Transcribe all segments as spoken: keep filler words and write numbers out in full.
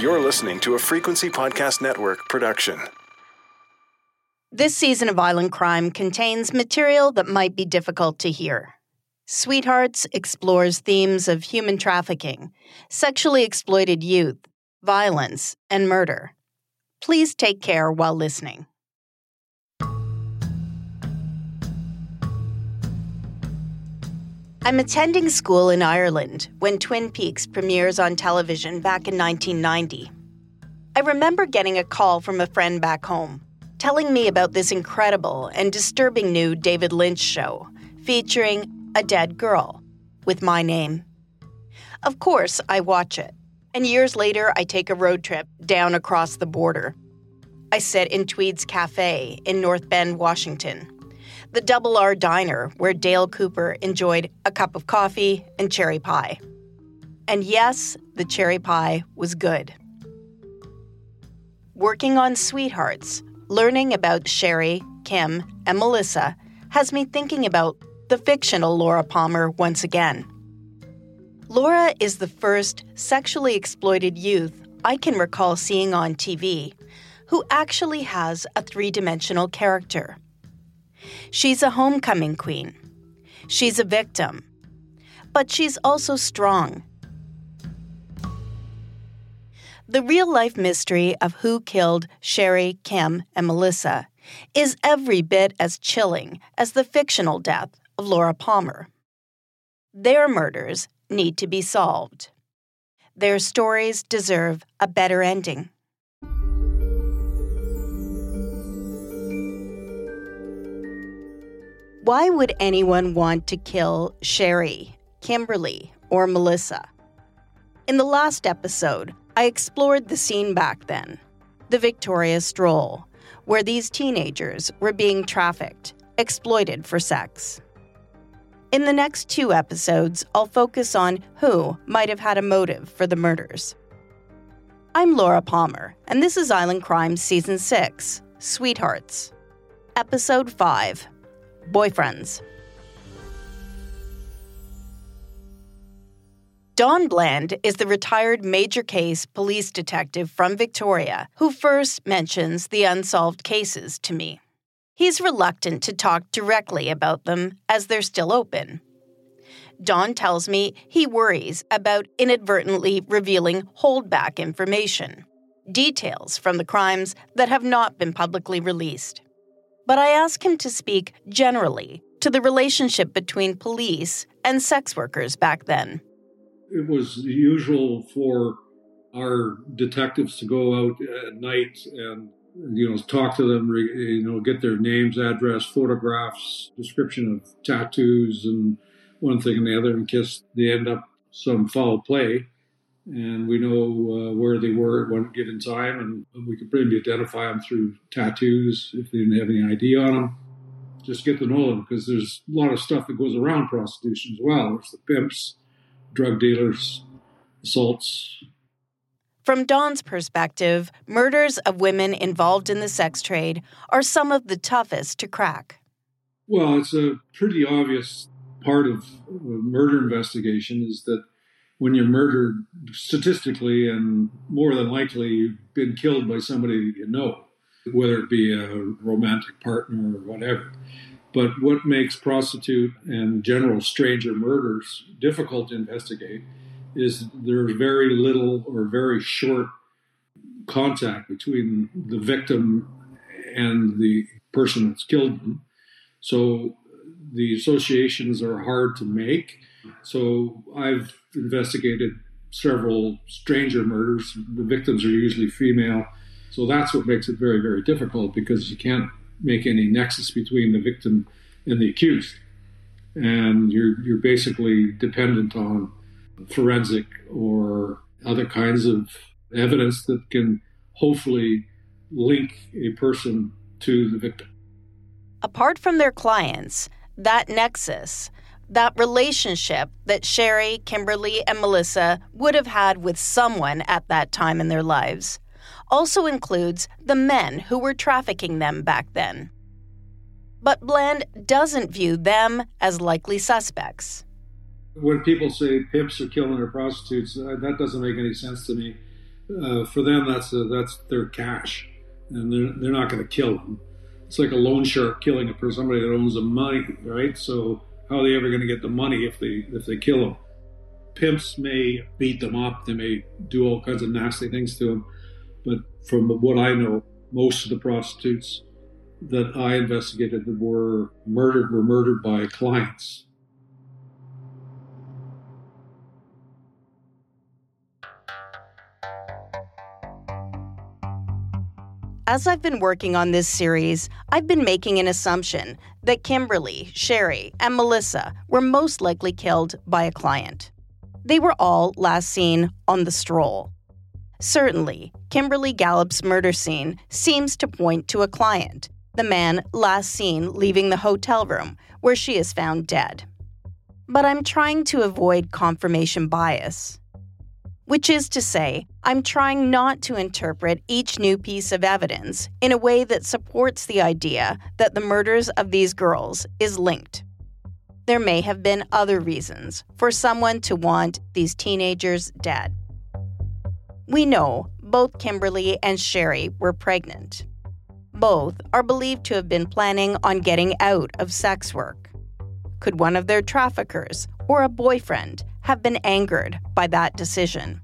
You're listening to a Frequency Podcast Network production. This season of Island Crime contains material that might be difficult to hear. Sweethearts explores themes of human trafficking, sexually exploited youth, violence, and murder. Please take care while listening. I'm attending school in Ireland when Twin Peaks premieres on television back in nineteen ninety. I remember getting a call from a friend back home, telling me about this incredible and disturbing new David Lynch show featuring a dead girl with my name. Of course, I watch it, and years later I take a road trip down across the border. I sit in Tweed's Cafe in North Bend, Washington, the Double R Diner where Dale Cooper enjoyed a cup of coffee and cherry pie. And yes, the cherry pie was good. Working on Sweethearts, learning about Sherry, Kim, and Melissa has me thinking about the fictional Laura Palmer once again. Laura is the first sexually exploited youth I can recall seeing on T V who actually has a three-dimensional character. She's a homecoming queen. She's a victim. But she's also strong. The real-life mystery of who killed Sherry, Kim, and Melissa is every bit as chilling as the fictional death of Laura Palmer. Their murders need to be solved. Their stories deserve a better ending. Why would anyone want to kill Sherry, Kimberly, or Melissa? In the last episode, I explored the scene back then, the Victoria Stroll, where these teenagers were being trafficked, exploited for sex. In the next two episodes, I'll focus on who might have had a motive for the murders. I'm Laura Palmer, and this is Island Crime Season six, Sweethearts. Episode five, Boyfriends. Don Bland is the retired major case police detective from Victoria who first mentions the unsolved cases to me. He's reluctant to talk directly about them as they're still open. Don tells me he worries about inadvertently revealing holdback information, details from the crimes that have not been publicly released. But I ask him to speak generally to the relationship between police and sex workers back then. It was usual for our detectives to go out at night and, you know, talk to them, you know, get their names, address, photographs, description of tattoos, and one thing and the other, in case they end up some foul play. And we know uh, where they were at one given time, and we could maybe identify them through tattoos if they didn't have any I D on them. Just get to know them, because there's a lot of stuff that goes around prostitution as well. There's the pimps, drug dealers, assaults. From Don's perspective, murders of women involved in the sex trade are some of the toughest to crack. Well, it's a pretty obvious part of a murder investigation is that when you're murdered, statistically and more than likely, you've been killed by somebody you know, whether it be a romantic partner or whatever. But what makes prostitute and general stranger murders difficult to investigate is there's very little or very short contact between the victim and the person that's killed them. So the associations are hard to make. So I've investigated several stranger murders. The victims are usually female. So that's what makes it very, very difficult, because you can't make any nexus between the victim and the accused. And you're you're basically dependent on forensic or other kinds of evidence that can hopefully link a person to the victim. Apart from their clients, that nexus, that relationship that Sherry, Kimberly, and Melissa would have had with someone at that time in their lives, also includes the men who were trafficking them back then. But Bland doesn't view them as likely suspects. When people say pimps are killing their prostitutes, that doesn't make any sense to me. uh, for them, that's a, that's their cash, and they're they're not going to kill them. It's like a loan shark killing a person, somebody that owns them money, right? So how are they ever going to get the money if they if they kill them? Pimps may beat them up, they may do all kinds of nasty things to them, but from what I know, most of the prostitutes that I investigated that were murdered were murdered by clients. As I've been working on this series, I've been making an assumption that Kimberly, Sherry, and Melissa were most likely killed by a client. They were all last seen on the stroll. Certainly, Kimberly Gallup's murder scene seems to point to a client, the man last seen leaving the hotel room where she is found dead. But I'm trying to avoid confirmation bias. Which is to say, I'm trying not to interpret each new piece of evidence in a way that supports the idea that the murders of these girls is linked. There may have been other reasons for someone to want these teenagers dead. We know both Kimberly and Sherry were pregnant. Both are believed to have been planning on getting out of sex work. Could one of their traffickers or a boyfriend have been angered by that decision?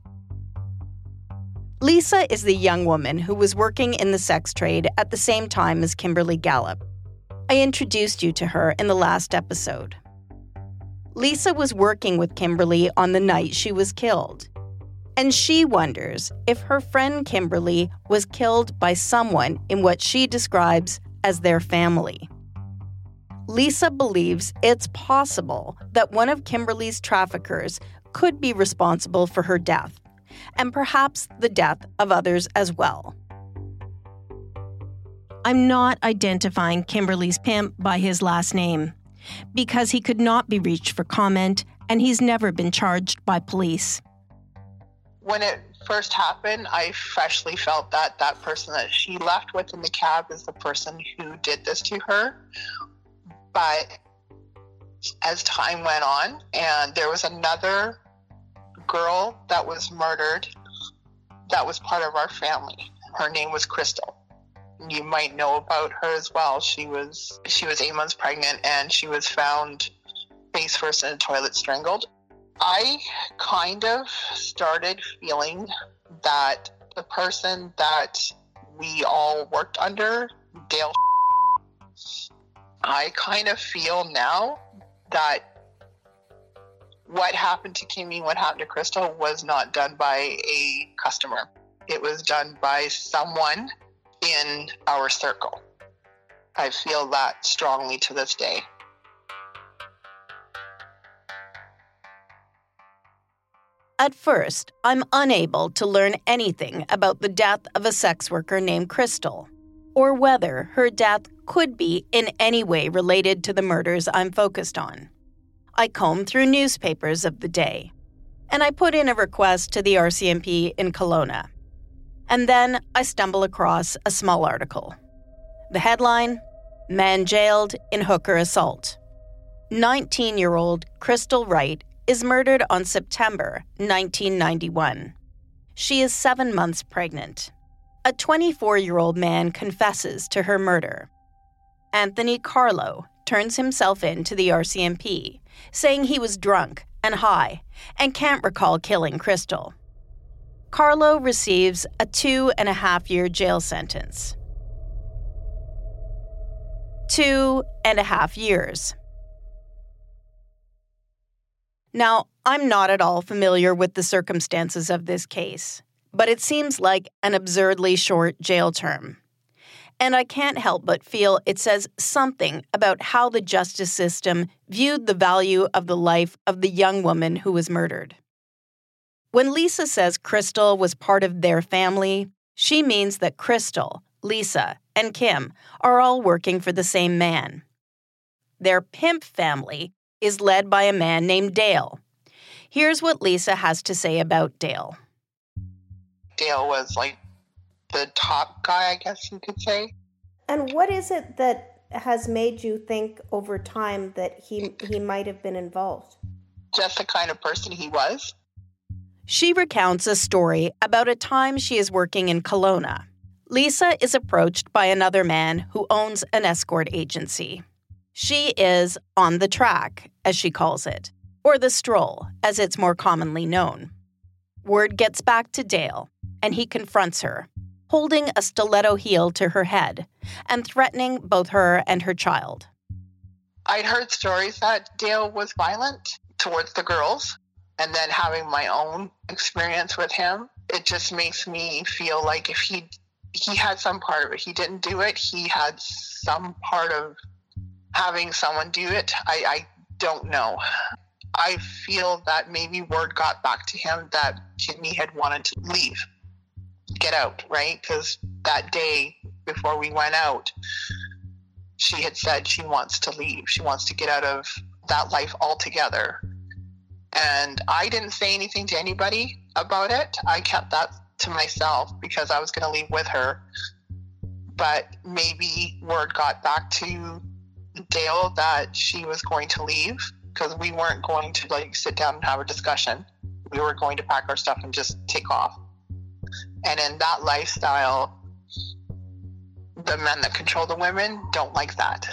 Lisa is the young woman who was working in the sex trade at the same time as Kimberly Gallup. I introduced you to her in the last episode. Lisa was working with Kimberly on the night she was killed, and she wonders if her friend Kimberly was killed by someone in what she describes as their family. Lisa believes it's possible that one of Kimberly's traffickers could be responsible for her death, and perhaps the death of others as well. I'm not identifying Kimberly's pimp by his last name, because he could not be reached for comment, and he's never been charged by police. When it first happened, I freshly felt that that person that she left with in the cab is the person who did this to her. But as time went on, and there was another girl that was murdered that was part of our family. Her name was Crystal. You might know about her as well. She was she was eight months pregnant, and she was found face first in a toilet, strangled. I kind of started feeling that the person that we all worked under, Dale, I kind of feel now that what happened to Kimmy, what happened to Crystal was not done by a customer. It was done by someone in our circle. I feel that strongly to this day. At first, I'm unable to learn anything about the death of a sex worker named Crystal, or whether her death could be in any way related to the murders I'm focused on. I comb through newspapers of the day, and I put in a request to the R C M P in Kelowna. And then I stumble across a small article. The headline, Man Jailed in Hooker Assault. nineteen-year-old Crystal Wright is murdered on September nineteen ninety-one. She is seven months pregnant. A twenty-four-year-old man confesses to her murder. Anthony Carlo turns himself in to the R C M P, saying he was drunk and high and can't recall killing Crystal. Carlo receives a two and a half year jail sentence. Two and a half years. Now, I'm not at all familiar with the circumstances of this case, but it seems like an absurdly short jail term. And I can't help but feel it says something about how the justice system viewed the value of the life of the young woman who was murdered. When Lisa says Crystal was part of their family, she means that Crystal, Lisa, and Kim are all working for the same man. Their pimp family is led by a man named Dale. Here's what Lisa has to say about Dale. Dale was like the top guy, I guess you could say. And what is it that has made you think over time that he he might have been involved? Just the kind of person he was. She recounts a story about a time she is working in Kelowna. Lisa is approached by another man who owns an escort agency. She is on the track, as she calls it, or the stroll, as it's more commonly known. Word gets back to Dale, and he confronts her, holding a stiletto heel to her head and threatening both her and her child. I'd heard stories that Dale was violent towards the girls, and then having my own experience with him, it just makes me feel like if he he had some part of it, he didn't do it, he had some part of having someone do it. I, I don't know. I feel that maybe word got back to him that Kimmy had wanted to leave, get out, right? Because that day before we went out, she had said she wants to leave. She wants to get out of that life altogether. And I didn't say anything to anybody about it. I kept that to myself because I was going to leave with her. But maybe word got back to Dale that she was going to leave, because we weren't going to like sit down and have a discussion. We were going to pack our stuff and just take off. And in that lifestyle, the men that control the women don't like that.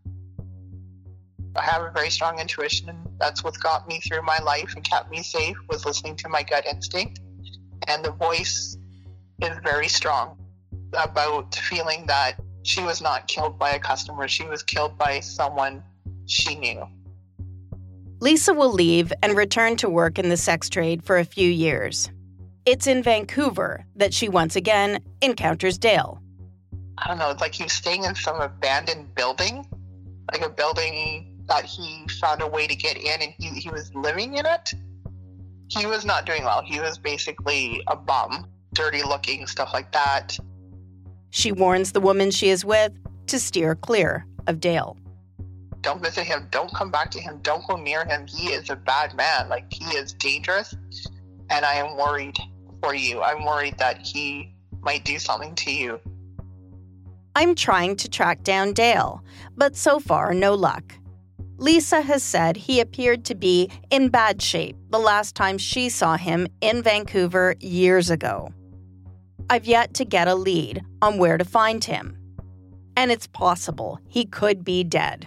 I have a very strong intuition, and that's what got me through my life and kept me safe, was listening to my gut instinct. And the voice is very strong about feeling that she was not killed by a customer. She was killed by someone she knew. Lisa will leave and return to work in the sex trade for a few years. It's in Vancouver that she once again encounters Dale. I don't know, it's like he was staying in some abandoned building, like a building that he found a way to get in, and he, he was living in it. He was not doing well. He was basically a bum, dirty looking, stuff like that. She warns the woman she is with to steer clear of Dale. Don't visit him. Don't come back to him. Don't go near him. He is a bad man. Like, he is dangerous. And I am worried for you. I'm worried that he might do something to you. I'm trying to track down Dale, but so far, no luck. Lisa has said he appeared to be in bad shape the last time she saw him in Vancouver years ago. I've yet to get a lead on where to find him. And it's possible he could be dead.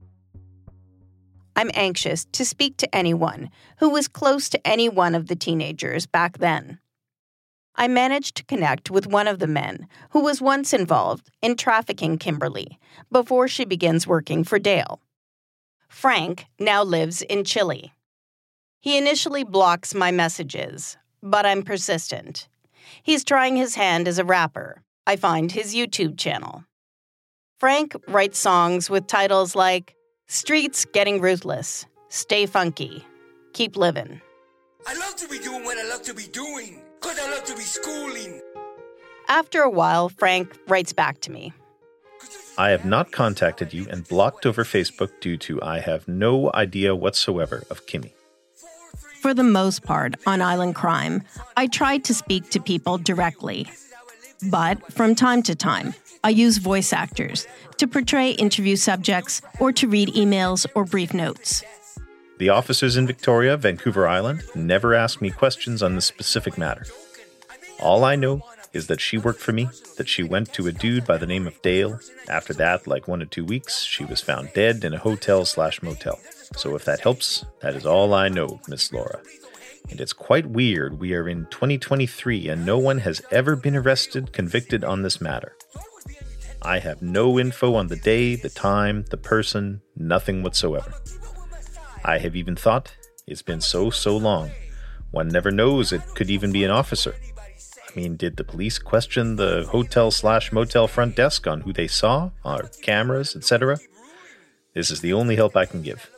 I'm anxious to speak to anyone who was close to any one of the teenagers back then. I managed to connect with one of the men who was once involved in trafficking Kimberly before she begins working for Dale. Frank now lives in Chile. He initially blocks my messages, but I'm persistent. He's trying his hand as a rapper. I find his YouTube channel. Frank writes songs with titles like Streets Getting Ruthless, Stay Funky, Keep Livin'. I love to be doing what I love to be doing, because I love to be schooling. After a while, Frank writes back to me. I have not contacted you and blocked over Facebook due to I have no idea whatsoever of Kimmy. For the most part, on Island Crime, I try to speak to people directly. But from time to time, I use voice actors to portray interview subjects or to read emails or brief notes. The officers in Victoria, Vancouver Island, never asked me questions on this specific matter. All I know is that she worked for me, that she went to a dude by the name of Dale. After that, like one or two weeks, she was found dead in a hotel slash motel. So if that helps, that is all I know, Miss Laura. And it's quite weird we are in twenty twenty-three and no one has ever been arrested, convicted on this matter. I have no info on the day, the time, the person, nothing whatsoever. I have even thought, it's been so, so long. One never knows, it could even be an officer. I mean, did the police question the hotel slash motel front desk on who they saw, or cameras, et cetera? This is the only help I can give.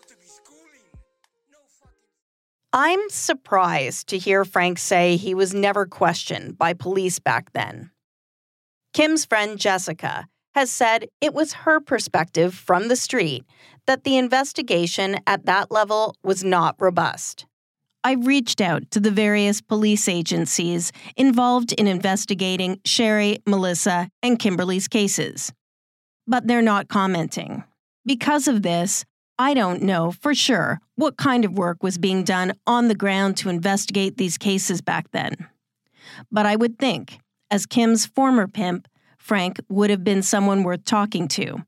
I'm surprised to hear Frank say he was never questioned by police back then. Kim's friend Jessica has said it was her perspective from the street that the investigation at that level was not robust. I reached out to the various police agencies involved in investigating Sherry, Melissa, and Kimberly's cases. But they're not commenting. Because of this, I don't know for sure what kind of work was being done on the ground to investigate these cases back then. But I would think, as Kim's former pimp, Frank would have been someone worth talking to.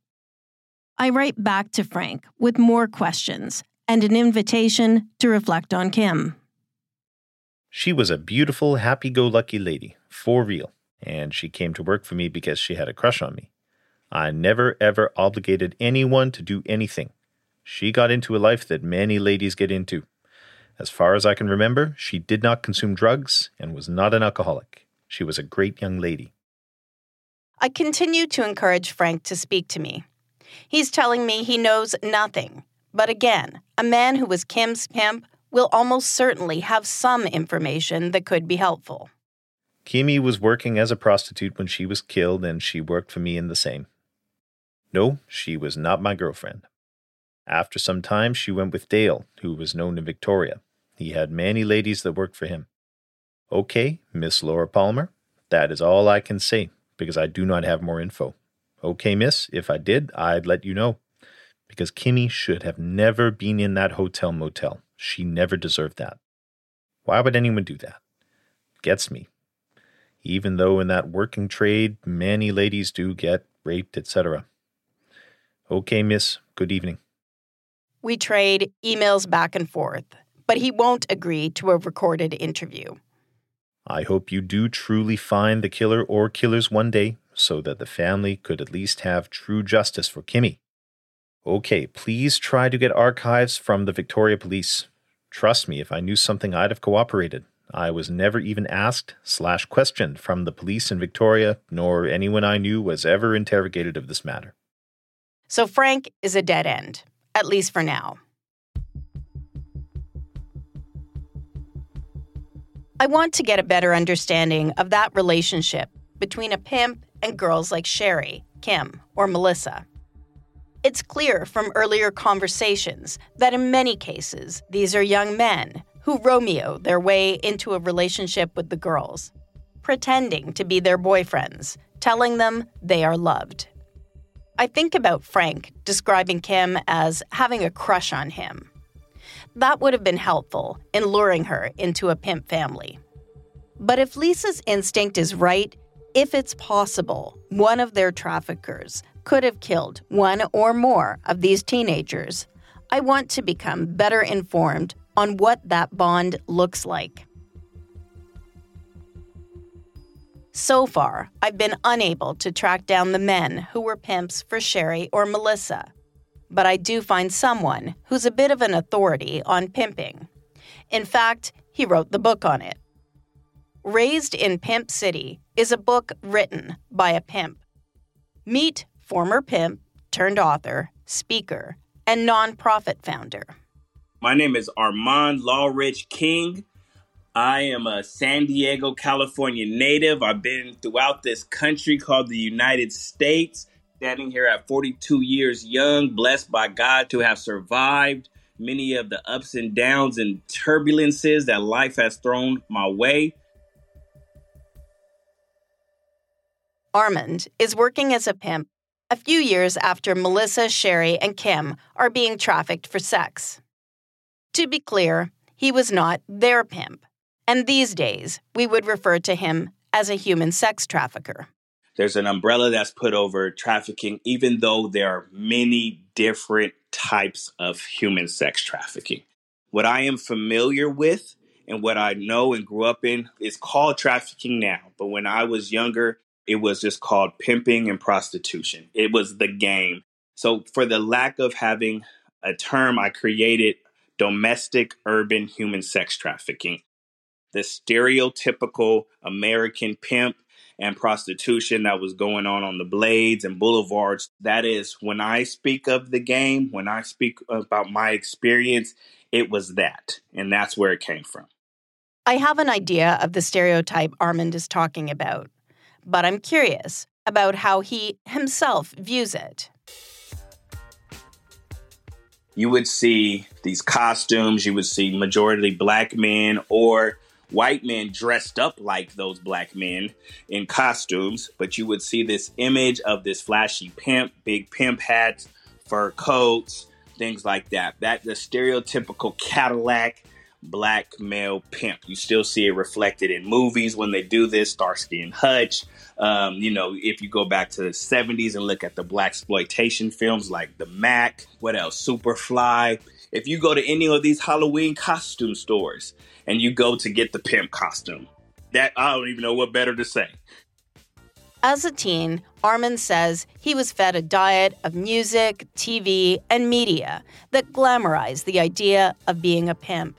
I write back to Frank with more questions and an invitation to reflect on Kim. She was a beautiful, happy-go-lucky lady, for real, and she came to work for me because she had a crush on me. I never, ever obligated anyone to do anything. She got into a life that many ladies get into. As far as I can remember, she did not consume drugs and was not an alcoholic. She was a great young lady. I continue to encourage Frank to speak to me. He's telling me he knows nothing. But again, a man who was Kim's pimp will almost certainly have some information that could be helpful. Kimmy was working as a prostitute when she was killed, and she worked for me in the same. No, she was not my girlfriend. After some time, she went with Dale, who was known in Victoria. He had many ladies that worked for him. Okay, Miss Laura Palmer, that is all I can say, because I do not have more info. Okay, miss, if I did, I'd let you know. Because Kimmy should have never been in that hotel motel. She never deserved that. Why would anyone do that? Gets me. Even though in that working trade, many ladies do get raped, et cetera. Okay, miss, good evening. We trade emails back and forth, but he won't agree to a recorded interview. I hope you do truly find the killer or killers one day, so that the family could at least have true justice for Kimmy. Okay, please try to get archives from the Victoria Police. Trust me, if I knew something, I'd have cooperated. I was never even asked slash questioned from the police in Victoria, nor anyone I knew was ever interrogated of this matter. So Frank is a dead end, at least for now. I want to get a better understanding of that relationship between a pimp and girls like Sherry, Kim, or Melissa. It's clear from earlier conversations that in many cases, these are young men who Romeo their way into a relationship with the girls, pretending to be their boyfriends, telling them they are loved. I think about Frank describing Kim as having a crush on him. That would have been helpful in luring her into a pimp family. But if Lisa's instinct is right, if it's possible, one of their traffickers could have killed one or more of these teenagers, I want to become better informed on what that bond looks like. So far, I've been unable to track down the men who were pimps for Sherry or Melissa, but I do find someone who's a bit of an authority on pimping. In fact, he wrote the book on it. Raised in Pimp City is a book written by a pimp. Meet former pimp turned author, speaker, and nonprofit founder. My name is Armand Lawrich King. I am a San Diego, California native. I've been throughout this country called the United States, standing here at forty-two years young, blessed by God to have survived many of the ups and downs and turbulences that life has thrown my way. Armand is working as a pimp a few years after Melissa, Sherry, and Kim are being trafficked for sex. To be clear, he was not their pimp, and these days we would refer to him as a human sex trafficker. There's an umbrella that's put over trafficking, even though there are many different types of human sex trafficking. What I am familiar with and what I know and grew up in is called trafficking now. But when I was younger, it was just called pimping and prostitution. It was the game. So for the lack of having a term, I created domestic urban human sex trafficking. The stereotypical American pimp and prostitution that was going on on the blades and boulevards. That is, when I speak of the game, when I speak about my experience, it was that. And that's where it came from. I have an idea of the stereotype Armand is talking about, but I'm curious about how he himself views it. You would see these costumes, you would see majority black men or white men dressed up like those black men in costumes, but you would see this image of this flashy pimp, big pimp hats, fur coats, things like that. That the stereotypical Cadillac black male pimp. You still see it reflected in movies when they do this, Starsky and Hutch. Um, you know, if you go back to the seventies and look at the blaxploitation films like The Mac, what else? Superfly. If you go to any of these Halloween costume stores and you go to get the pimp costume, that I don't even know what better to say. As a teen, Armand says he was fed a diet of music, T V, and media that glamorized the idea of being a pimp.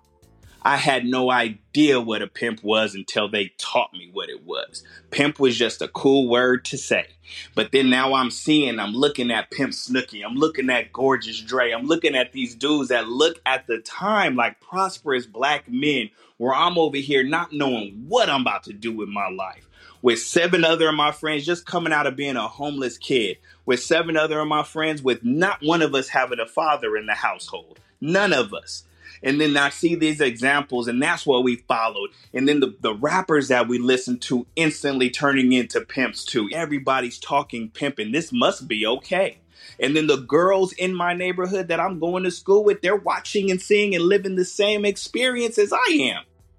I had no idea what a pimp was until they taught me what it was. Pimp was just a cool word to say. But then now I'm seeing, I'm looking at Pimp Snooki. I'm looking at Gorgeous Dre. I'm looking at these dudes that look at the time like prosperous black men, where I'm over here not knowing what I'm about to do with my life. With seven other of my friends just coming out of being a homeless kid. With seven other of my friends with not one of us having a father in the household. None of us. And then I see these examples, and that's what we followed. And then the, the rappers that we listened to instantly turning into pimps too. Everybody's talking pimping. This must be okay. And then the girls in my neighborhood that I'm going to school with, they're watching and seeing and living the same experience as I am.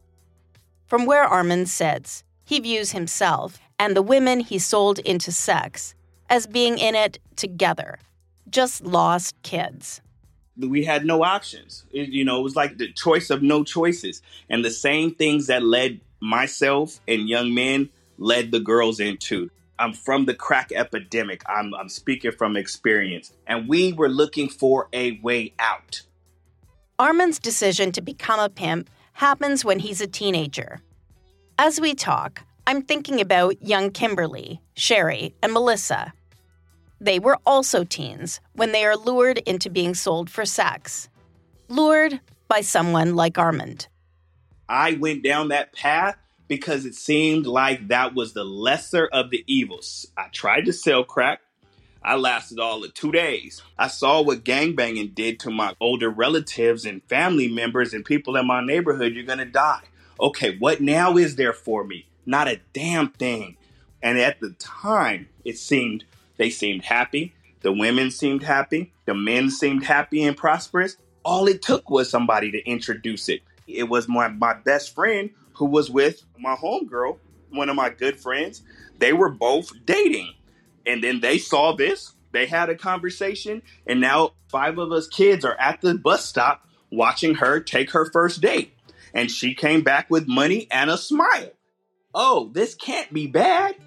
From where Armand sits, he views himself and the women he sold into sex as being in it together, just lost kids. We had no options. It, you know, it was like the choice of no choices. And the same things that led myself and young men led the girls into. I'm from the crack epidemic. I'm, I'm speaking from experience. And we were looking for a way out. Armand's decision to become a pimp happens when he's a teenager. As we talk, I'm thinking about young Kimberly, Sherry, and Melissa. They were also teens when they are lured into being sold for sex. Lured by someone like Armand. I went down that path because it seemed like that was the lesser of the evils. I tried to sell crack. I lasted all of two days. I saw what gangbanging did to my older relatives and family members and people in my neighborhood. You're going to die. Okay, what now is there for me? Not a damn thing. And at the time, it seemed they seemed happy. The women seemed happy. The men seemed happy and prosperous. All it took was somebody to introduce it. It was my, my best friend who was with my homegirl, one of my good friends. They were both dating. And then they saw this. They had a conversation. And now five of us kids are at the bus stop watching her take her first date. And she came back with money and a smile. Oh, this can't be bad.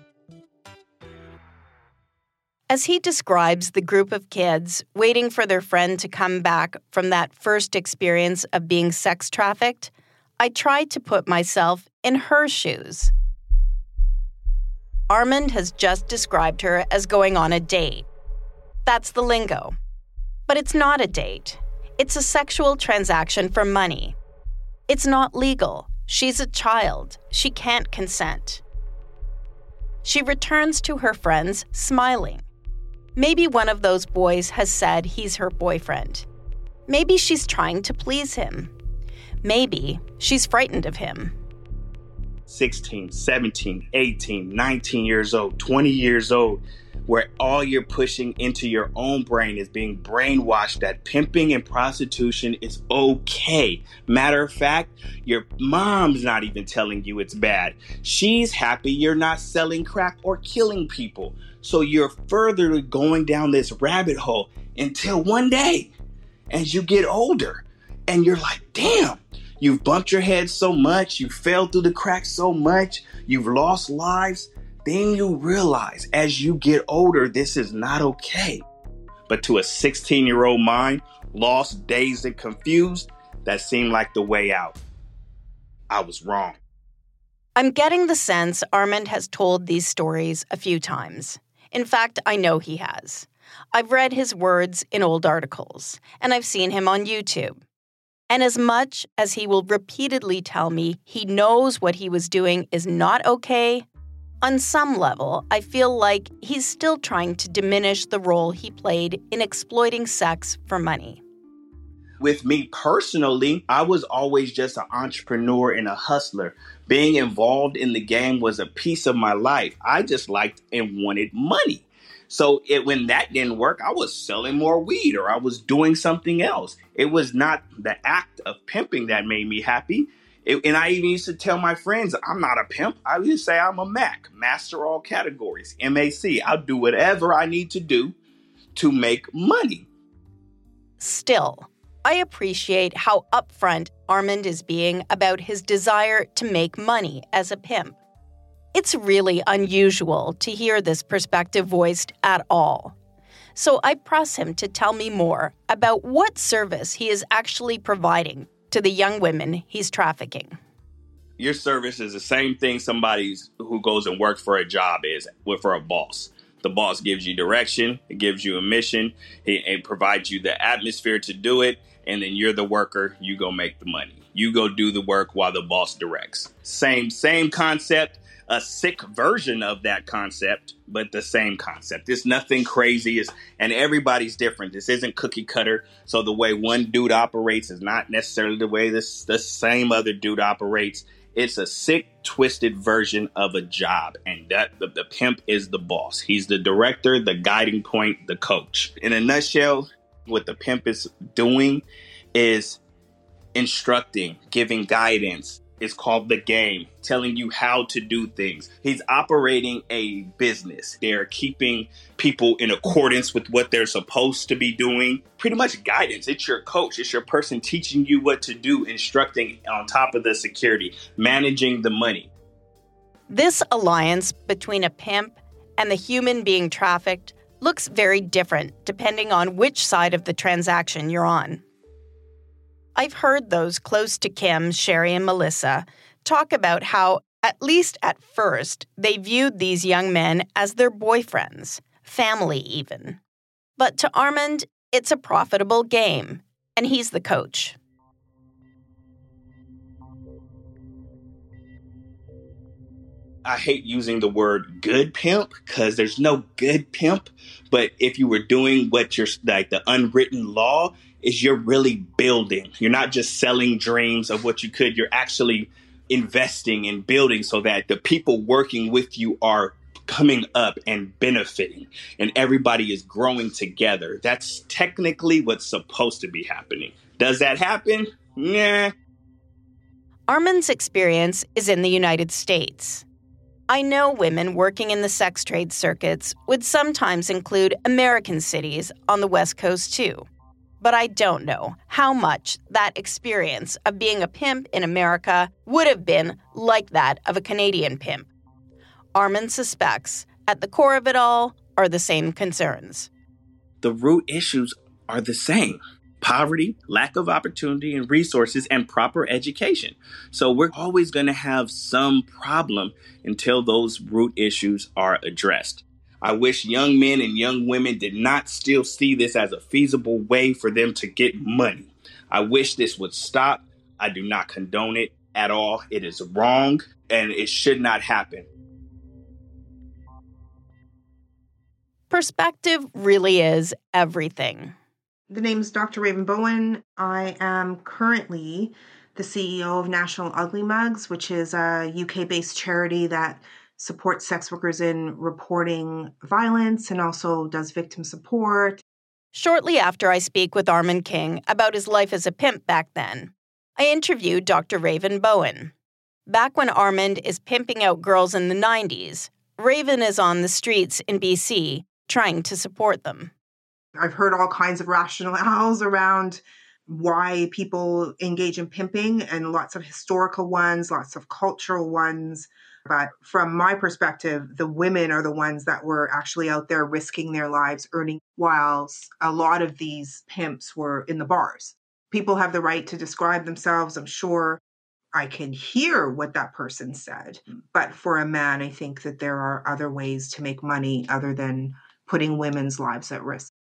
As he describes the group of kids waiting for their friend to come back from that first experience of being sex trafficked, I tried to put myself in her shoes. Armand has just described her as going on a date. That's the lingo. But it's not a date. It's a sexual transaction for money. It's not legal. She's a child. She can't consent. She returns to her friends smiling. Maybe one of those boys has said he's her boyfriend. Maybe she's trying to please him. Maybe she's frightened of him. sixteen, seventeen, eighteen, nineteen years old, twenty years old, where all you're pushing into your own brain is being brainwashed that pimping and prostitution is okay. Matter of fact, your mom's not even telling you it's bad. She's happy you're not selling crack or killing people. So you're further going down this rabbit hole until one day, as you get older, and you're like, damn, you've bumped your head so much, you fell through the cracks so much, you've lost lives. Then you realize as you get older, this is not okay. But to a sixteen-year-old mind, lost, dazed, and confused, that seemed like the way out. I was wrong. I'm getting the sense Armand has told these stories a few times. In fact, I know he has. I've read his words in old articles, and I've seen him on YouTube. And as much as he will repeatedly tell me he knows what he was doing is not okay, on some level, I feel like he's still trying to diminish the role he played in exploiting sex for money. With me personally, I was always just an entrepreneur and a hustler. Being involved in the game was a piece of my life. I just liked and wanted money. So it, when that didn't work, I was selling more weed or I was doing something else. It was not the act of pimping that made me happy. It, and I even used to tell my friends, I'm not a pimp. I used to say I'm a MAC, master all categories, M A C. I'll do whatever I need to do to make money. Still, I appreciate how upfront Armand is being about his desire to make money as a pimp. It's really unusual to hear this perspective voiced at all. So I press him to tell me more about what service he is actually providing to the young women he's trafficking. Your service is the same thing somebody who goes and works for a job is with for a boss. The boss gives you direction, it gives you a mission, it, it provides you the atmosphere to do it, and then you're the worker, you go make the money. You go do the work while the boss directs. Same, same concept, a sick version of that concept, but the same concept. It's nothing crazy, it's, and everybody's different. This isn't cookie cutter, so the way one dude operates is not necessarily the way this the same other dude operates. It's a sick, twisted version of a job, and that the, the pimp is the boss. He's the director, the guiding point, the coach. In a nutshell, what the pimp is doing is instructing, giving guidance. It's called the game, telling you how to do things. He's operating a business. They're keeping people in accordance with what they're supposed to be doing. Pretty much guidance. It's your coach. It's your person teaching you what to do, instructing on top of the security, managing the money. This alliance between a pimp and the human being trafficked looks very different depending on which side of the transaction you're on. I've heard those close to Kim, Sherry, and Melissa talk about how, at least at first, they viewed these young men as their boyfriends, family even. But to Armand, it's a profitable game, and he's the coach. I hate using the word good pimp because there's no good pimp. But if you were doing what you're like the unwritten law is you're really building. You're not just selling dreams of what you could. You're actually investing and building so that the people working with you are coming up and benefiting and everybody is growing together. That's technically what's supposed to be happening. Does that happen? Nah. Armand's experience is in the United States. I know women working in the sex trade circuits would sometimes include American cities on the West Coast too. But I don't know how much that experience of being a pimp in America would have been like that of a Canadian pimp. Armand suspects at the core of it all are the same concerns. The root issues are the same. Poverty, lack of opportunity and resources, and proper education. So we're always going to have some problem until those root issues are addressed. I wish young men and young women did not still see this as a feasible way for them to get money. I wish this would stop. I do not condone it at all. It is wrong and it should not happen. Perspective really is everything. The name is Doctor Raven Bowen. I am currently the C E O of National Ugly Mugs, which is a U K-based charity that supports sex workers in reporting violence and also does victim support. Shortly after I speak with Armand King about his life as a pimp back then, I interviewed Doctor Raven Bowen. Back when Armand is pimping out girls in the nineties, Raven is on the streets in B C trying to support them. I've heard all kinds of rationales around why people engage in pimping and lots of historical ones, lots of cultural ones. But from my perspective, the women are the ones that were actually out there risking their lives, earning, whilst a lot of these pimps were in the bars. People have the right to describe themselves. I'm sure I can hear what that person said. But for a man, I think that there are other ways to make money other than putting women's lives at risk.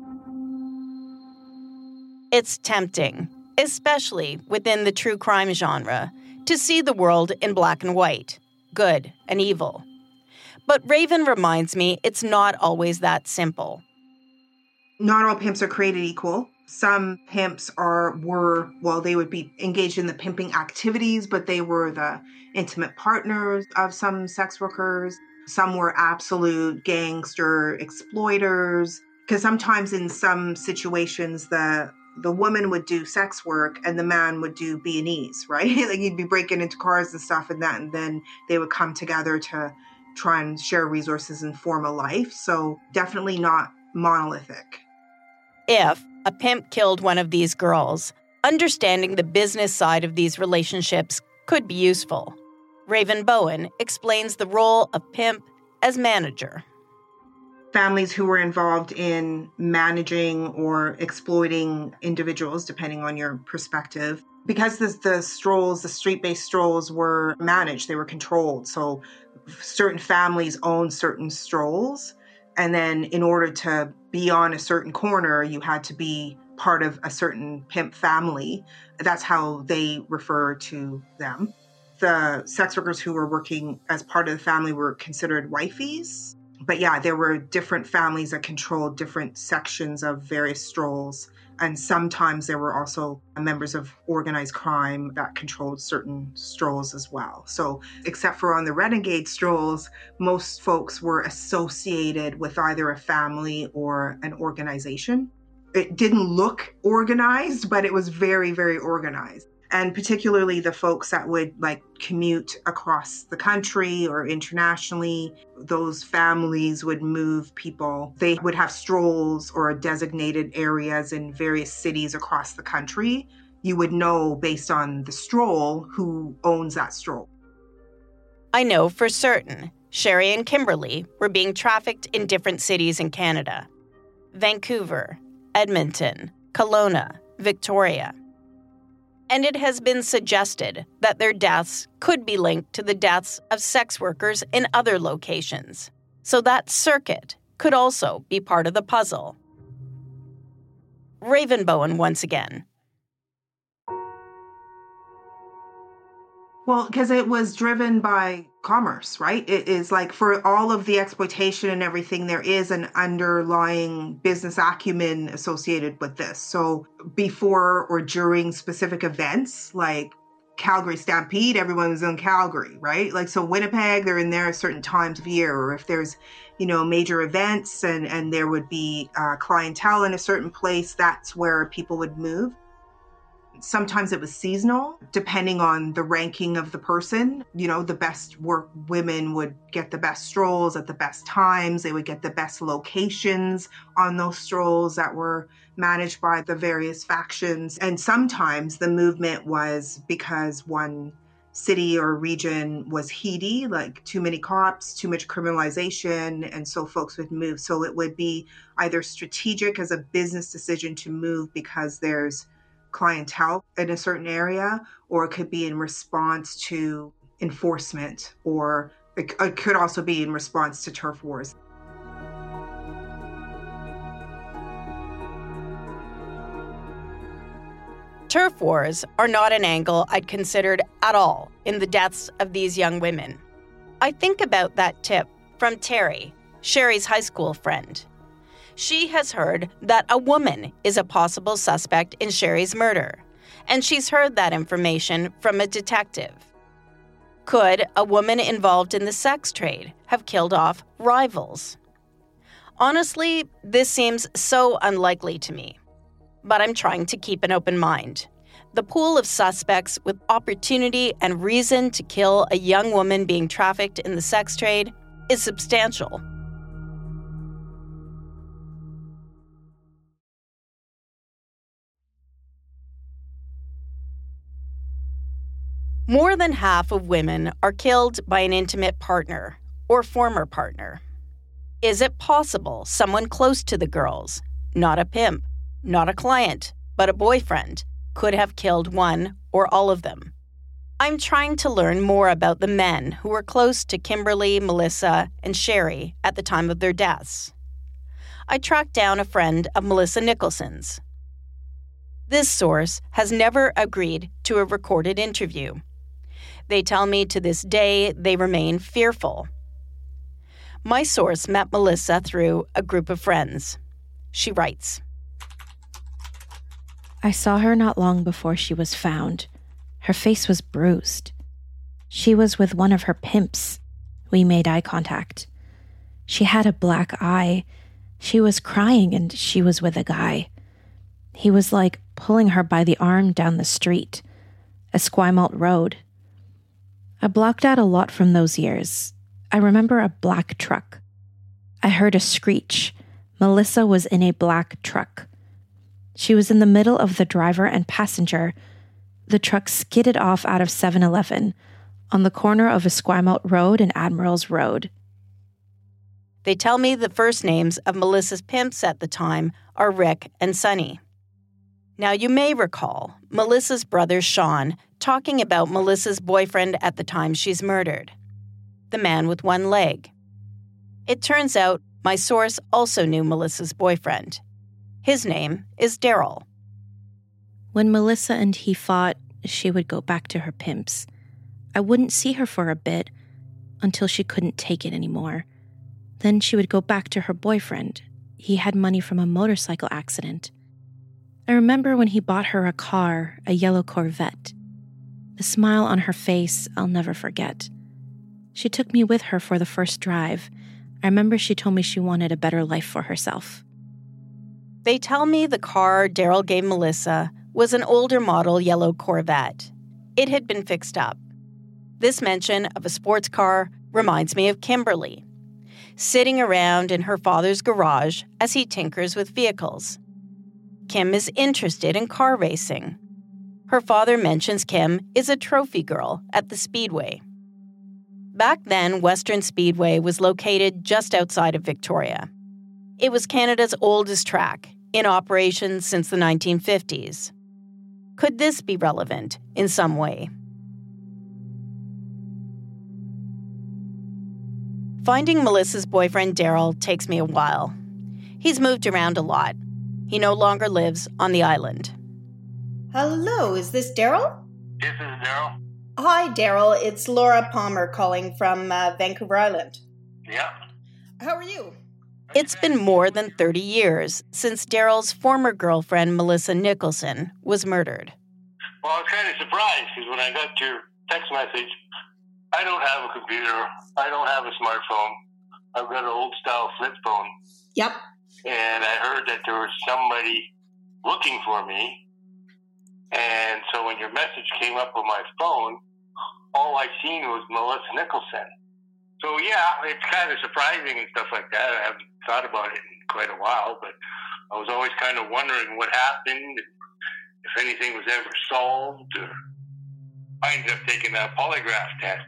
It's tempting, especially within the true crime genre, to see the world in black and white, good and evil. But Raven reminds me it's not always that simple. Not all pimps are created equal. Some pimps are were, well, they would be engaged in the pimping activities, but they were the intimate partners of some sex workers. Some were absolute gangster exploiters, because sometimes in some situations, the the woman would do sex work and the man would do B and E's, right? Like you'd be breaking into cars and stuff and that, and then they would come together to try and share resources and form a life. So definitely not monolithic. If a pimp killed one of these girls, understanding the business side of these relationships could be useful. Raven Bowen explains the role of pimp as manager. Families who were involved in managing or exploiting individuals, depending on your perspective, because the, the strolls, the street-based strolls were managed, they were controlled. So certain families owned certain strolls. And then in order to be on a certain corner, you had to be part of a certain pimp family. That's how they refer to them. The sex workers who were working as part of the family were considered wifeys. But yeah, there were different families that controlled different sections of various strolls. And sometimes there were also members of organized crime that controlled certain strolls as well. So except for on the renegade strolls, most folks were associated with either a family or an organization. It didn't look organized, but it was very, very organized. And particularly the folks that would like commute across the country or internationally, those families would move people. They would have strolls or designated areas in various cities across the country. You would know based on the stroll who owns that stroll. I know for certain Sherry and Kimberly were being trafficked in different cities in Canada. Vancouver, Edmonton, Kelowna, Victoria. And it has been suggested that their deaths could be linked to the deaths of sex workers in other locations. So that circuit could also be part of the puzzle. Raven Bowen once again. Well, because it was driven by commerce, right? It is like for all of the exploitation and everything, there is an underlying business acumen associated with this. So before or during specific events like Calgary Stampede, everyone was in Calgary, right? Like, so Winnipeg, they're in there at certain times of year, or if there's, you know, major events and, and there would be uh, clientele in a certain place, that's where people would move. Sometimes it was seasonal, depending on the ranking of the person. You know, the best work women would get the best strolls at the best times. They would get the best locations on those strolls that were managed by the various factions. And sometimes the movement was because one city or region was heady, like too many cops, too much criminalization, and so folks would move. So it would be either strategic as a business decision to move because there's clientele in a certain area, or it could be in response to enforcement, or it, it could also be in response to turf wars. Turf wars are not an angle I'd considered at all in the deaths of these young women. I think about that tip from Terry, Sherry's high school friend. She has heard that a woman is a possible suspect in Sherry's murder, and she's heard that information from a detective. Could a woman involved in the sex trade have killed off rivals? Honestly, this seems so unlikely to me, but I'm trying to keep an open mind. The pool of suspects with opportunity and reason to kill a young woman being trafficked in the sex trade is substantial. More than half of women are killed by an intimate partner or former partner. Is it possible someone close to the girls, not a pimp, not a client, but a boyfriend, could have killed one or all of them? I'm trying to learn more about the men who were close to Kimberly, Melissa, and Sherry at the time of their deaths. I tracked down a friend of Melissa Nicholson's. This source has never agreed to a recorded interview. They tell me to this day they remain fearful. My source met Melissa through a group of friends. She writes, I saw her not long before she was found. Her face was bruised. She was with one of her pimps. We made eye contact. She had a black eye. She was crying and she was with a guy. He was like pulling her by the arm down the street, Esquimalt Road. I blocked out a lot from those years. I remember a black truck. I heard a screech. Melissa was in a black truck. She was in the middle of the driver and passenger. The truck skidded off out of seven eleven on the corner of Esquimalt Road and Admirals Road. They tell me the first names of Melissa's pimps at the time are Rick and Sonny. Now, you may recall Melissa's brother Sean talking about Melissa's boyfriend at the time she's murdered, the man with one leg. It turns out my source also knew Melissa's boyfriend. His name is Daryl. When Melissa and he fought, she would go back to her pimps. I wouldn't see her for a bit until she couldn't take it anymore. Then she would go back to her boyfriend. He had money from a motorcycle accident. I remember when he bought her a car, a yellow Corvette. The smile on her face I'll never forget. She took me with her for the first drive. I remember she told me she wanted a better life for herself. They tell me the car Daryl gave Melissa was an older model yellow Corvette. It had been fixed up. This mention of a sports car reminds me of Kimberly, sitting around in her father's garage as he tinkers with vehicles. Kim is interested in car racing. Her father mentions Kim is a trophy girl at the Speedway. Back then, Western Speedway was located just outside of Victoria. It was Canada's oldest track, in operation since the nineteen fifties. Could this be relevant in some way? Finding Melissa's boyfriend Daryl takes me a while. He's moved around a lot. He no longer lives on the island. Hello, is this Daryl? This is Daryl. Hi, Daryl. It's Laura Palmer calling from uh, Vancouver Island. Yeah. How are you? It's been more than thirty years since Daryl's former girlfriend, Melissa Nicholson, was murdered. Well, I was kind of surprised because when I got your text message, I don't have a computer. I don't have a smartphone. I've got an old-style flip phone. Yep. And I heard that there was somebody looking for me. And so when your message came up on my phone, all I seen was Melissa Nicholson. So, yeah, it's kind of surprising and stuff like that. I haven't thought about it in quite a while, but I was always kind of wondering what happened, if anything was ever solved. Or I ended up taking a polygraph test.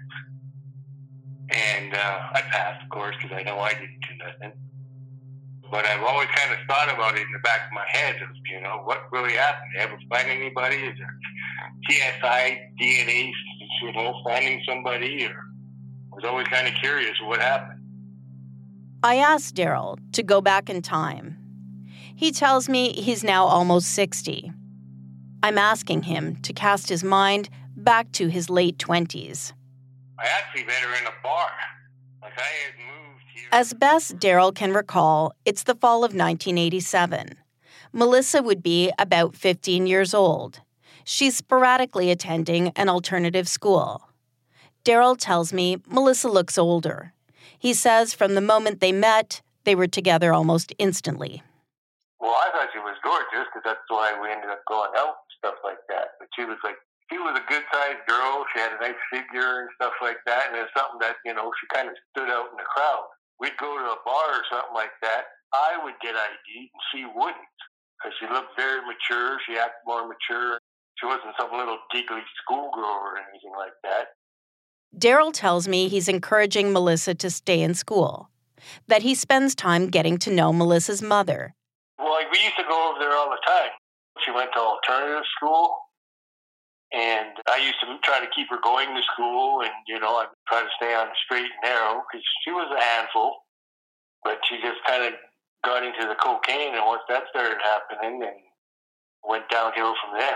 And uh, I passed, of course, because I know I didn't do nothing. But I've always kind of thought about it in the back of my head, of, you know, what really happened? Did I ever find anybody? Is there C S I, D N A, you know, finding somebody? Or I was always kind of curious what happened. I asked Daryl to go back in time. He tells me he's now almost sixty. I'm asking him to cast his mind back to his late twenties. I actually met her in a bar. Like I had moved here. As best Daryl can recall, it's the fall of nineteen eighty-seven. Melissa would be about fifteen years old. She's sporadically attending an alternative school. Daryl tells me Melissa looks older. He says from the moment they met, they were together almost instantly. Well, I thought she was gorgeous because that's why we ended up going out and stuff like that. But she was like, she was a good-sized girl. She had a nice figure and stuff like that. And it's something that, you know, she kind of stood out in the crowd. We'd go to a bar or something like that. I would get I D and she wouldn't because she looked very mature. She acted more mature. She wasn't some little giggly schoolgirl or anything like that. Daryl tells me he's encouraging Melissa to stay in school, that he spends time getting to know Melissa's mother. Well, like, we used to go over there all the time. She went to alternative school, and I used to try to keep her going to school, and, you know, I'd try to stay on the straight and narrow, because she was a handful, but she just kind of got into the cocaine, and once that started happening, and went downhill from there.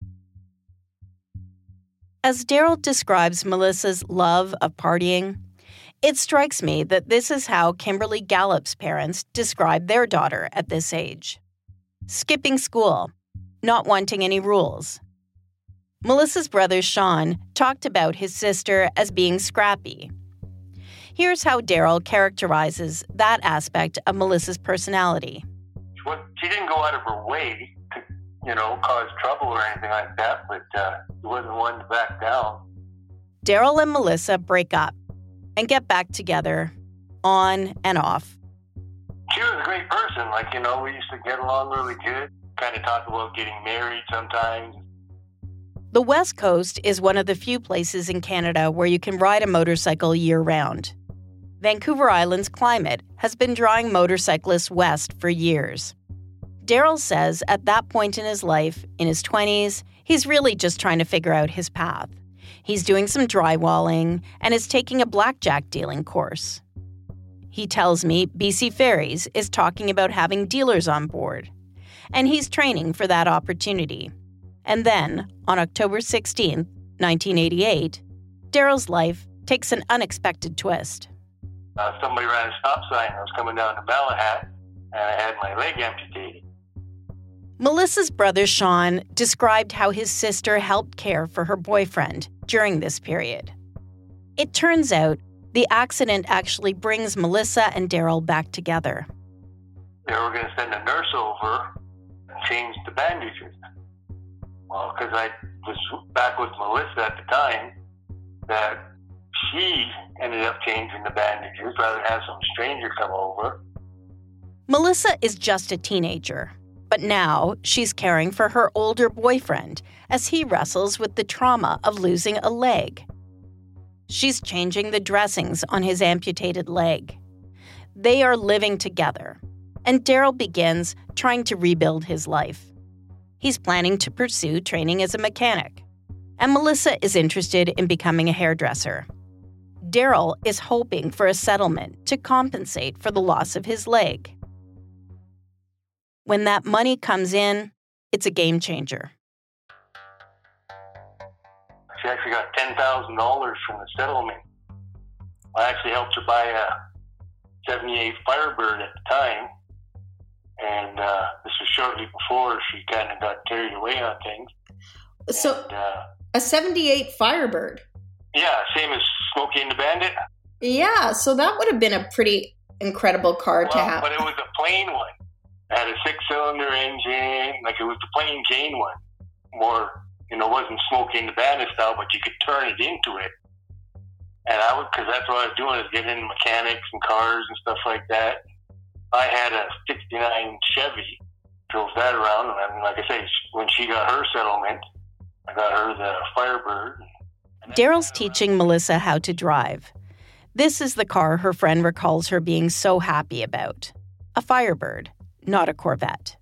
As Daryl describes Melissa's love of partying, it strikes me that this is how Kimberly Gallup's parents described their daughter at this age. Skipping school, not wanting any rules. Melissa's brother Sean talked about his sister as being scrappy. Here's how Daryl characterizes that aspect of Melissa's personality. She didn't go out of her way to, you know, cause trouble or anything like that, but uh, she wasn't one to back down. Daryl and Melissa break up and get back together on and off. She was a great person. Like, you know, we used to get along really good. Kind of talk about getting married sometimes. The West Coast is one of the few places in Canada where you can ride a motorcycle year-round. Vancouver Island's climate has been drawing motorcyclists west for years. Daryl says at that point in his life, in his twenties, he's really just trying to figure out his path. He's doing some drywalling and is taking a blackjack dealing course. He tells me B C Ferries is talking about having dealers on board, and he's training for that opportunity. And then, on October sixteenth, nineteen eighty-eight, Daryl's life takes an unexpected twist. Uh, somebody ran a stop sign. I was coming down to Malahat, and I had my leg amputated. Melissa's brother Sean described how his sister helped care for her boyfriend during this period. It turns out the accident actually brings Melissa and Daryl back together. They were going to send a nurse over and change the bandages. Well, because I was back with Melissa at the time, that she ended up changing the bandages rather than have some stranger come over. Melissa is just a teenager, but now she's caring for her older boyfriend as he wrestles with the trauma of losing a leg. She's changing the dressings on his amputated leg. They are living together, and Daryl begins trying to rebuild his life. He's planning to pursue training as a mechanic, and Melissa is interested in becoming a hairdresser. Daryl is hoping for a settlement to compensate for the loss of his leg. When that money comes in, it's a game changer. She actually got ten thousand dollars from the settlement. I actually helped her buy a seventy-eight Firebird at the time. And uh, this was shortly before she kind of got carried away on things. So, and, uh, a seventy-eight Firebird? Yeah, same as Smokey and the Bandit. Yeah, so that would have been a pretty incredible car well, to have. But it was a plain one. It had a six-cylinder engine. Like, it was the plain Jane one. More, you know, wasn't Smokey and the Bandit style, but you could turn it into it. And I would, because that's what I was doing, is getting into mechanics and cars and stuff like that. I had a sixty-nine Chevy, drove that around, and then, like I say, when she got her settlement, I got her the Firebird. Daryl's teaching Melissa how to drive. This is the car her friend recalls her being so happy about. A Firebird, not a Corvette.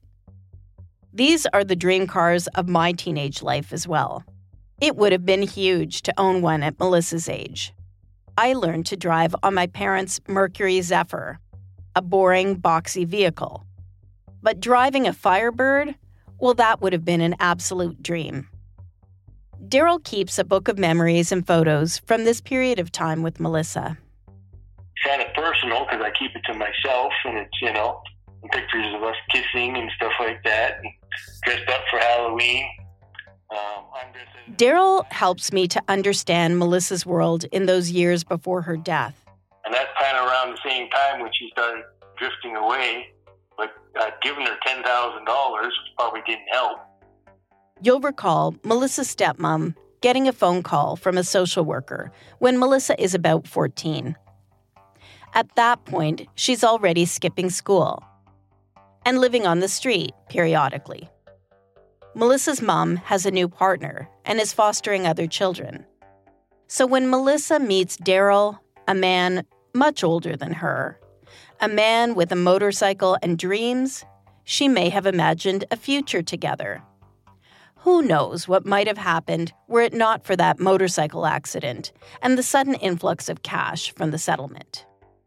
These are the dream cars of my teenage life as well. It would have been huge to own one at Melissa's age. I learned to drive on my parents' Mercury Zephyr, a boring, boxy vehicle. But driving a Firebird, well, that would have been an absolute dream. Daryl keeps a book of memories and photos from this period of time with Melissa. It's kind of personal because I keep it to myself, and it's, you know, pictures of us kissing and stuff like that, and dressed up for Halloween. Um, I'm Daryl helps me to understand Melissa's world in those years before her death. And that's kind of around the same time when she started drifting away. But I'd given her ten thousand dollars, which probably didn't help. You'll recall Melissa's stepmom getting a phone call from a social worker when Melissa is about fourteen. At that point, she's already skipping school and living on the street periodically. Melissa's mom has a new partner and is fostering other children. So when Melissa meets Daryl, a man much older than her, a man with a motorcycle and dreams, she may have imagined a future together. Who knows what might have happened were it not for that motorcycle accident and the sudden influx of cash from the settlement.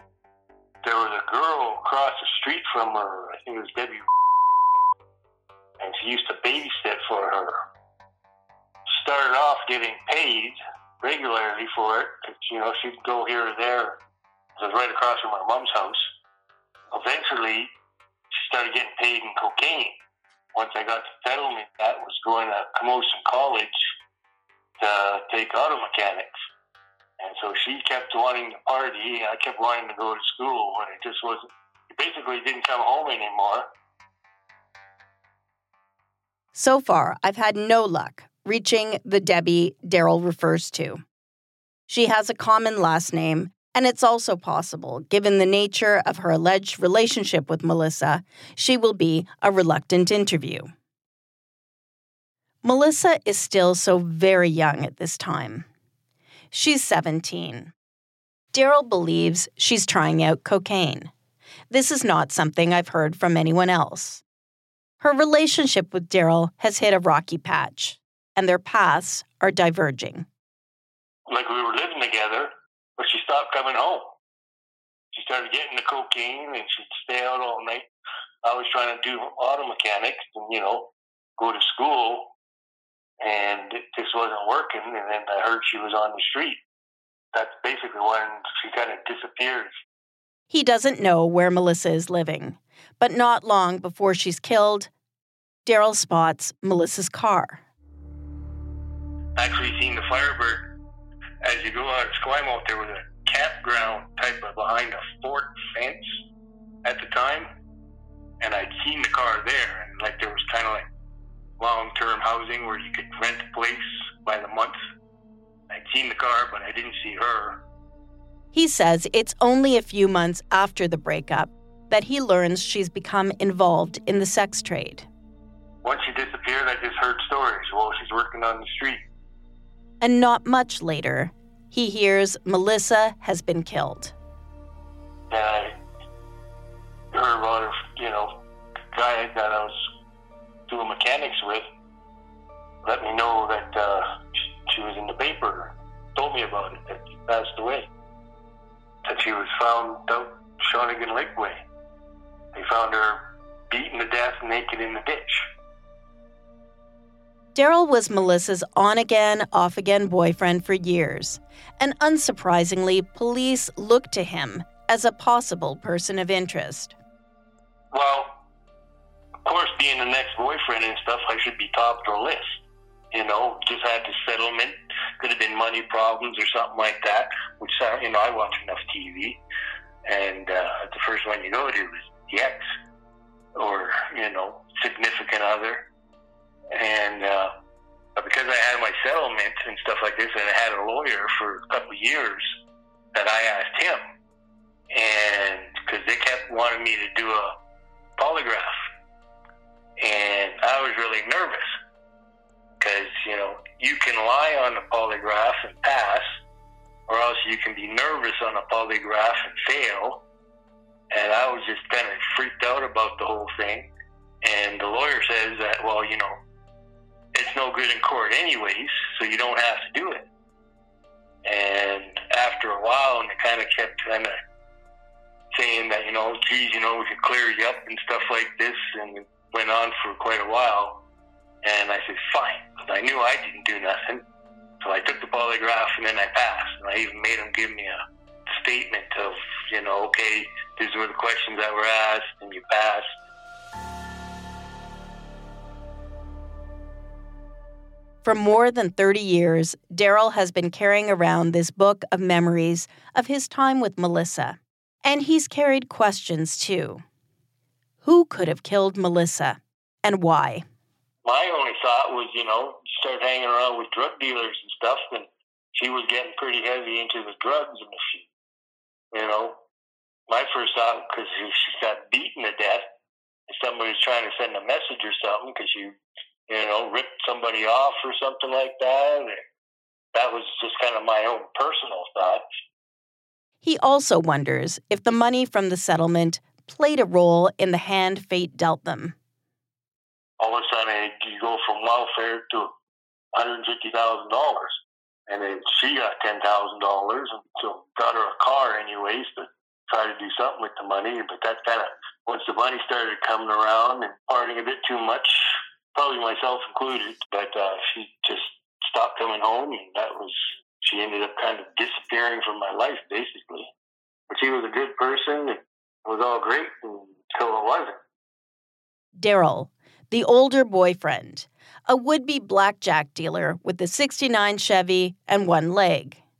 There was a girl across the street from her, I think it was Debbie, and she used to babysit for her. She started off getting paid regularly for it, because, you know, she'd go here or there. It was right across from her mom's house. Eventually, she started getting paid in cocaine. Once I got the settlement, that was going to Camosun College to take auto mechanics. And so she kept wanting to party, and I kept wanting to go to school, and it just wasn't, it basically didn't come home anymore. So far, I've had no luck reaching the Debbie Daryl refers to. She has a common last name, and it's also possible, given the nature of her alleged relationship with Melissa, she will be a reluctant interview. Melissa is still so very young at this time. She's seventeen. Daryl believes she's trying out cocaine. This is not something I've heard from anyone else. Her relationship with Daryl has hit a rocky patch, and their paths are diverging. Like we were living together, but she stopped coming home. She started getting the cocaine, and she'd stay out all night. I was trying to do auto mechanics and, you know, go to school, and it just wasn't working. And then I heard she was on the street. That's basically when she kind of disappeared. He doesn't know where Melissa is living, but not long before she's killed, Daryl spots Melissa's car. Actually seen the Firebird. As you go out of Esquimalt, there was a campground type of behind a fort fence at the time, and I'd seen the car there, and like there was kind of like long-term housing where you could rent a place by the month. I'd seen the car, but I didn't see her. He says it's only a few months after the breakup that he learns she's become involved in the sex trade. Once she disappeared, I just heard stories. Well, she's working on the street. And not much later, he hears Melissa has been killed. And I heard about her, you know, guy that I was doing mechanics with let me know that uh, she was in the paper, told me about it, that she passed away. That she was found out Shawnigan Lakeway. They found her beaten to death, naked in the ditch. Daryl was Melissa's on-again, off-again boyfriend for years, and unsurprisingly, police looked to him as a possible person of interest. Well, of course, being the next boyfriend and stuff, I should be top of the list. You know, just had the settlement, could have been money problems or something like that, which, you know, I watch enough T V, and uh, the first one you go to is the ex, or, you know, significant other. And uh, but because I had my settlement and stuff like this, and I had a lawyer for a couple of years, that I asked him, and because they kept wanting me to do a polygraph, and I was really nervous because, you know, you can lie on a polygraph and pass, or else you can be nervous on a polygraph and fail. And I was just kind of freaked out about the whole thing. And the lawyer says that, well, you know, it's no good in court anyways, so you don't have to do it. And after a while, and they kind of kept kind of saying that, you know, geez, you know, we could clear you up and stuff like this, and it went on for quite a while. And I said, fine. I knew I didn't do nothing. So I took the polygraph, and then I passed. And I even made them give me a statement of, you know, okay, these were the questions that were asked, and you passed. For more than thirty years, Daryl has been carrying around this book of memories of his time with Melissa. And he's carried questions, too. Who could have killed Melissa, and why? My only thought was, you know, start hanging around with drug dealers and stuff, and she was getting pretty heavy into the drugs, and she, you know, my first thought, because she got beaten to death, if somebody was trying to send a message or something, because you, you know, ripped somebody off or something like that. That was just kind of my own personal thought. He also wonders if the money from the settlement played a role in the hand fate dealt them. All of a sudden, you go from welfare to one hundred fifty thousand dollars. And then she got ten thousand dollars, and so got her a car anyways to try to do something with the money. But that kind of, once the money started coming around and parting a bit too much, probably myself included, but uh, she just stopped coming home, and that was, she ended up kind of disappearing from my life, basically. But she was a good person, and it was all great until it wasn't. Daryl, the older boyfriend, a would-be blackjack dealer with a sixty-nine Chevy and one leg.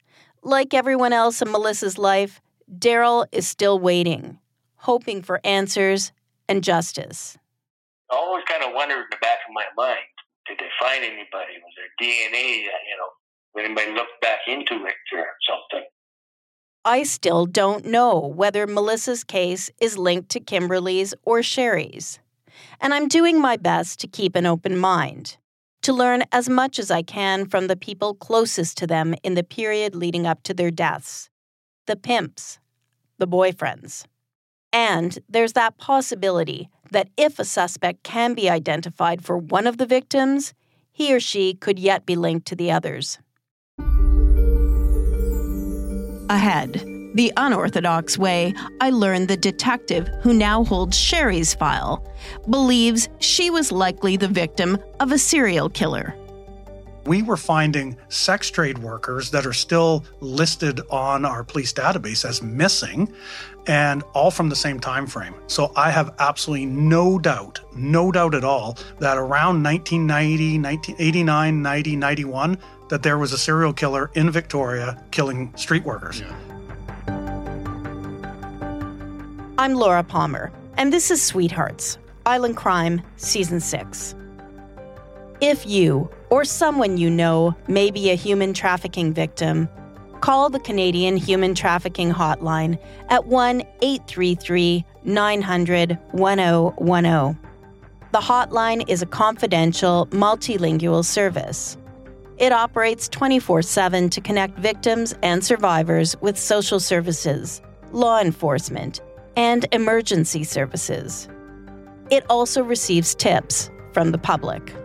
Like everyone else in Melissa's life, Daryl is still waiting, hoping for answers and justice. I always kind of wondered in the back of my mind, did they find anybody? Was there D N A, you know, when anybody looked back into it or something? I still don't know whether Melissa's case is linked to Kimberly's or Sherry's. And I'm doing my best to keep an open mind, to learn as much as I can from the people closest to them in the period leading up to their deaths. The pimps, the boyfriends. And there's that possibility that if a suspect can be identified for one of the victims, he or she could yet be linked to the others. Ahead, the unorthodox way, I learned the detective who now holds Sherry's file believes she was likely the victim of a serial killer. We were finding sex trade workers that are still listed on our police database as missing, and all from the same time frame. So I have absolutely no doubt, no doubt at all, that around nineteen ninety, nineteen eighty-nine, ninety, ninety-one, that there was a serial killer in Victoria killing street workers. Yeah. I'm Laura Palmer, and this is Sweethearts, Island Crime, Season six. If you, or someone you know, may be a human trafficking victim, call the Canadian Human Trafficking Hotline at one eight three three, nine hundred, ten ten. The hotline is a confidential, multilingual service. It operates twenty-four seven to connect victims and survivors with social services, law enforcement, and emergency services. It also receives tips from the public.